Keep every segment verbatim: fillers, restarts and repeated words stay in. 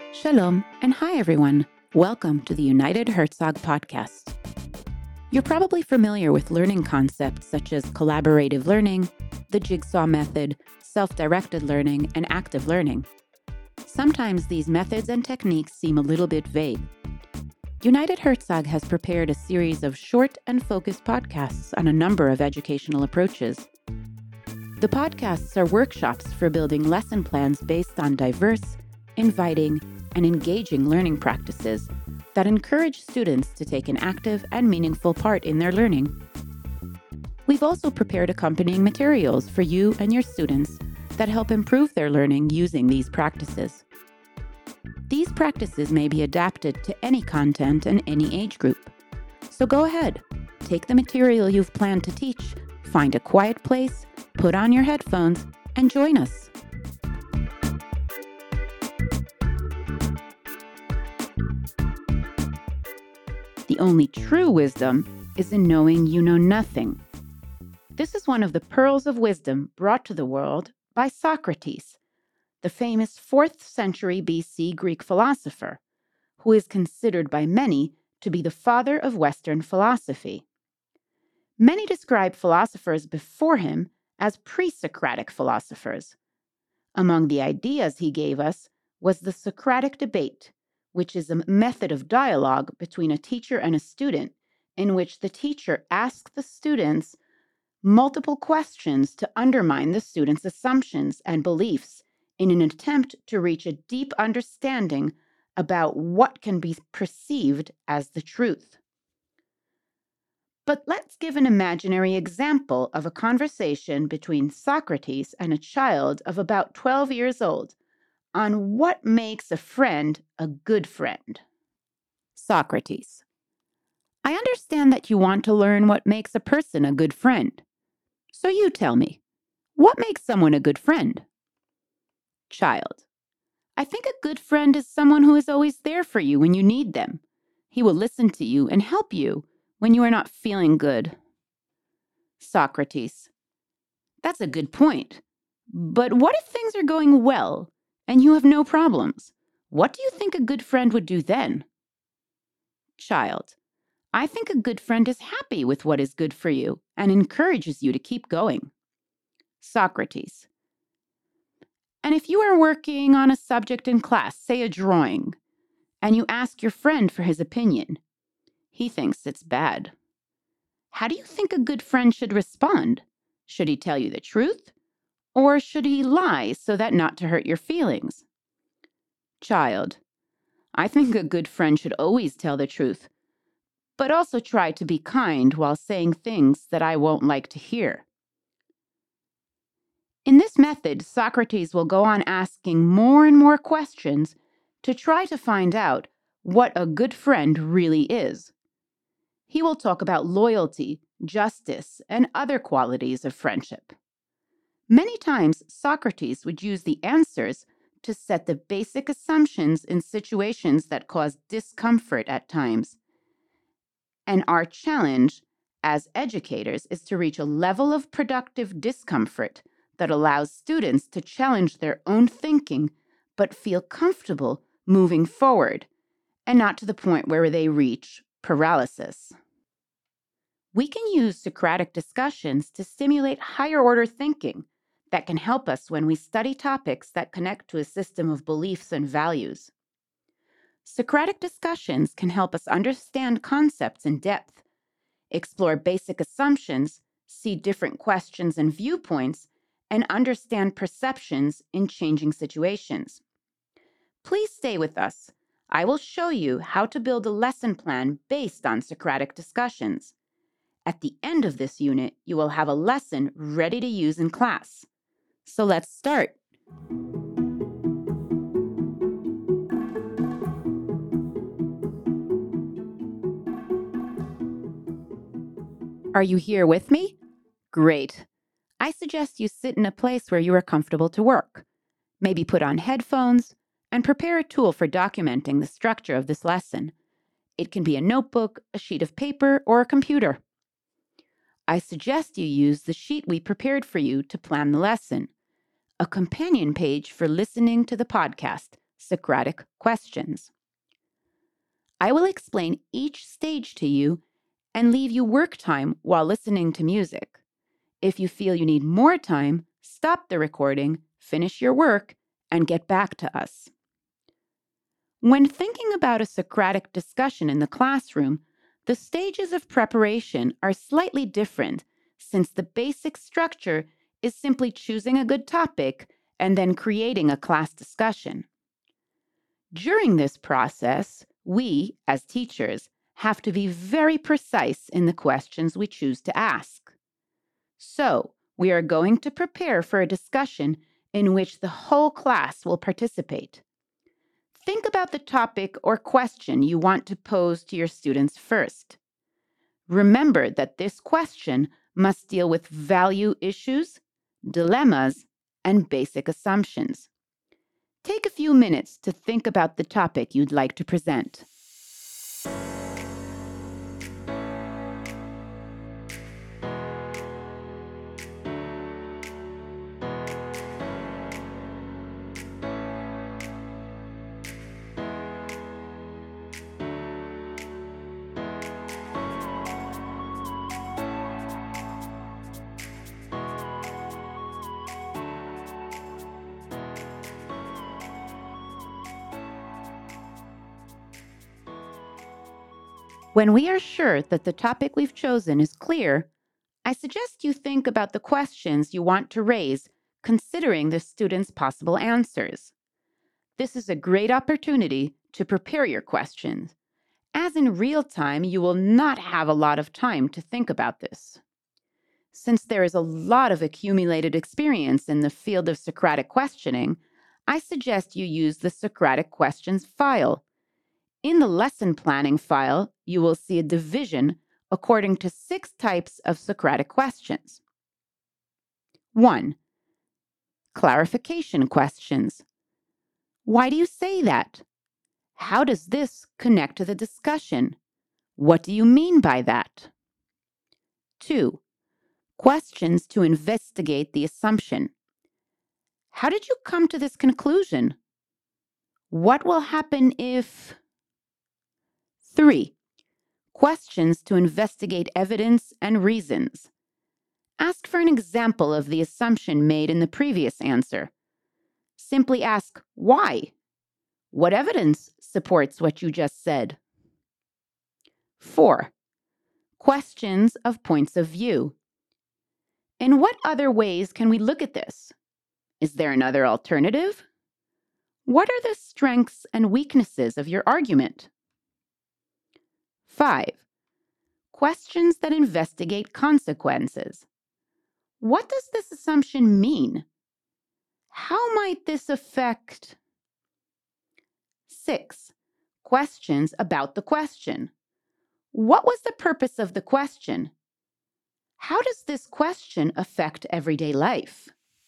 Shalom, and hi everyone. Welcome to the United Herzog podcast. You're probably familiar with learning concepts such as collaborative learning, the jigsaw method, self-directed learning, and active learning. Sometimes these methods and techniques seem a little bit vague. United Herzog has prepared a series of short and focused podcasts on a number of educational approaches. The podcasts are workshops for building lesson plans based on diverse, inviting, and engaging learning practices that encourage students to take an active and meaningful part in their learning. We've also prepared accompanying materials for you and your students that help improve their learning using these practices. These practices may be adapted to any content and any age group. So go ahead, take the material you've planned to teach, find a quiet place, put on your headphones, and join us. The only true wisdom is in knowing you know nothing. This is one of the pearls of wisdom brought to the world by Socrates, the famous fourth century B C Greek philosopher, who is considered by many to be the father of Western philosophy. Many describe philosophers before him as pre-Socratic philosophers. Among the ideas he gave us was the Socratic debate, which is a method of dialogue between a teacher and a student in which the teacher asks the students multiple questions to undermine the student's assumptions and beliefs in an attempt to reach a deep understanding about what can be perceived as the truth. But let's give an imaginary example of a conversation between Socrates and a child of about twelve years old on what makes a friend a good friend. Socrates: I understand that you want to learn what makes a person a good friend. So you tell me, what makes someone a good friend? Child: I think a good friend is someone who is always there for you when you need them. He will listen to you and help you when you are not feeling good. Socrates: That's a good point. But what if things are going well and you have no problems? What do you think a good friend would do then? Child: I think a good friend is happy with what is good for you and encourages you to keep going. Socrates: And if you are working on a subject in class, say a drawing, and you ask your friend for his opinion, he thinks it's bad. How do you think a good friend should respond? Should he tell you the truth? Or should he lie so that not to hurt your feelings? Child: I think a good friend should always tell the truth, but also try to be kind while saying things that I won't like to hear. In this method, Socrates will go on asking more and more questions to try to find out what a good friend really is. He will talk about loyalty, justice, and other qualities of friendship. Many times, Socrates would use the answers to set the basic assumptions in situations that cause discomfort at times. And our challenge as educators is to reach a level of productive discomfort that allows students to challenge their own thinking but feel comfortable moving forward, and not to the point where they reach paralysis. We can use Socratic discussions to stimulate higher order thinking that can help us when we study topics that connect to a system of beliefs and values. Socratic discussions can help us understand concepts in depth, explore basic assumptions, see different questions and viewpoints, and understand perceptions in changing situations. Please stay with us. I will show you how to build a lesson plan based on Socratic discussions. At the end of this unit, you will have a lesson ready to use in class. So let's start. Are you here with me? Great. I suggest you sit in a place where you are comfortable to work. Maybe put on headphones and prepare a tool for documenting the structure of this lesson. It can be a notebook, a sheet of paper, or a computer. I suggest you use the sheet we prepared for you to plan the lesson, a companion page for listening to the podcast, Socratic questions. I will explain each stage to you and leave you work time while listening to music. If you feel you need more time, stop the recording, finish your work, and get back to us. When thinking about a Socratic discussion in the classroom, the stages of preparation are slightly different since the basic structure is simply choosing a good topic and then creating a class discussion. During this process, we, as teachers, have to be very precise in the questions we choose to ask. So, we are going to prepare for a discussion in which the whole class will participate. Think about the topic or question you want to pose to your students first. Remember that this question must deal with value issues, dilemmas, and basic assumptions. Take a few minutes to think about the topic you'd like to present. When we are sure that the topic we've chosen is clear, I suggest you think about the questions you want to raise, considering the students' possible answers. This is a great opportunity to prepare your questions, as in real time you will not have a lot of time to think about this. Since there is a lot of accumulated experience in the field of Socratic questioning, I suggest you use the Socratic Questions file. In the lesson planning file, you will see a division according to six types of Socratic questions. one. Clarification questions. Why do you say that? How does this connect to the discussion? What do you mean by that? two. Questions to investigate the assumption. How did you come to this conclusion? What will happen if... three. Questions to investigate evidence and reasons. Ask for an example of the assumption made in the previous answer. Simply ask, why? What evidence supports what you just said? four. Questions of points of view. In what other ways can we look at this? Is there another alternative? What are the strengths and weaknesses of your argument? five. Questions that investigate consequences. What does this assumption mean? How might this affect? six. Questions about the question. What was the purpose of the question? How does this question affect everyday life?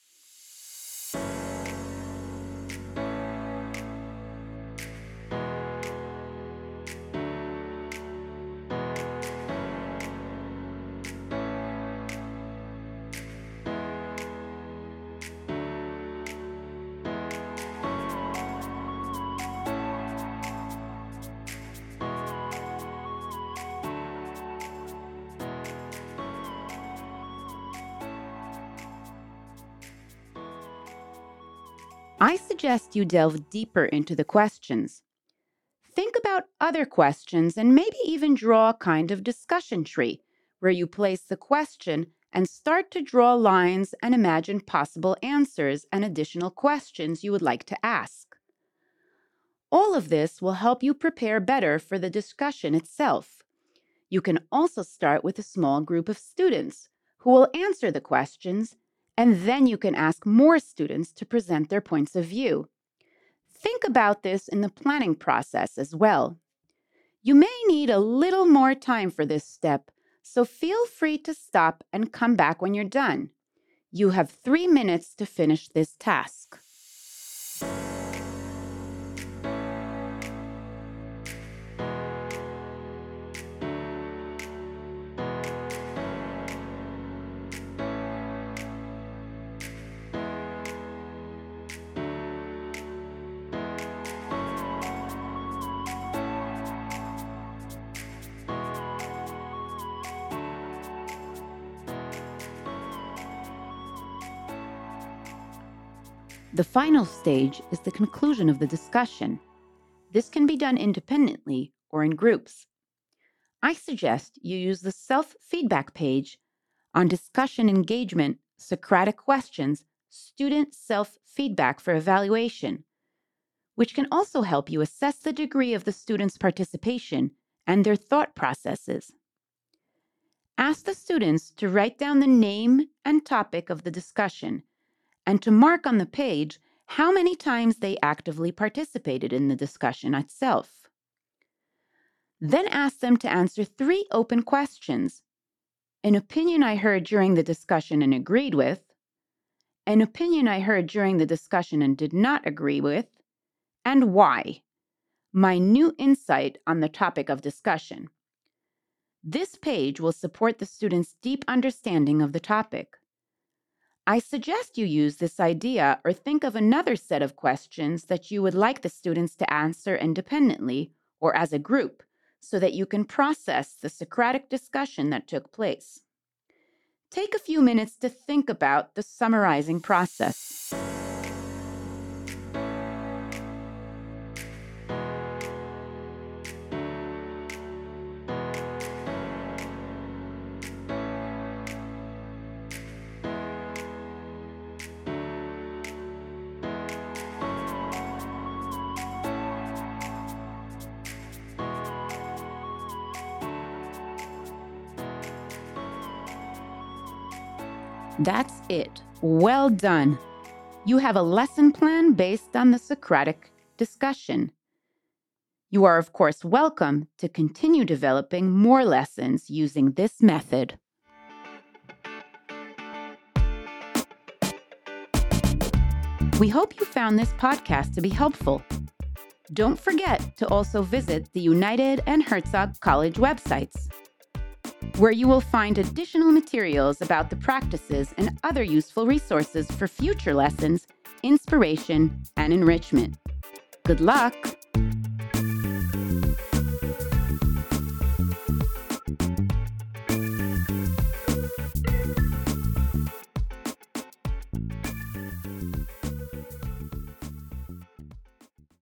I suggest you delve deeper into the questions. Think about other questions and maybe even draw a kind of discussion tree where you place the question and start to draw lines and imagine possible answers and additional questions you would like to ask. All of this will help you prepare better for the discussion itself. You can also start with a small group of students who will answer the questions, and then you can ask more students to present their points of view. Think about this in the planning process as well. You may need a little more time for this step, so feel free to stop and come back when you're done. You have three minutes to finish this task. The final stage is the conclusion of the discussion. This can be done independently or in groups. I suggest you use the self-feedback page on discussion engagement, Socratic questions, student self-feedback for evaluation, which can also help you assess the degree of the student's participation and their thought processes. Ask the students to write down the name and topic of the discussion and to mark on the page how many times they actively participated in the discussion itself. Then ask them to answer three open questions: an opinion I heard during the discussion and agreed with, an opinion I heard during the discussion and did not agree with, and why, my new insight on the topic of discussion. This page will support the student's deep understanding of the topic. I suggest you use this idea or think of another set of questions that you would like the students to answer independently or as a group so that you can process the Socratic discussion that took place. Take a few minutes to think about the summarizing process. That's it. Well done. You have a lesson plan based on the Socratic discussion. You are, of course, welcome to continue developing more lessons using this method. We hope you found this podcast to be helpful. Don't forget to also visit the United and Herzog College websites, where you will find additional materials about the practices and other useful resources for future lessons, inspiration, and enrichment. Good luck!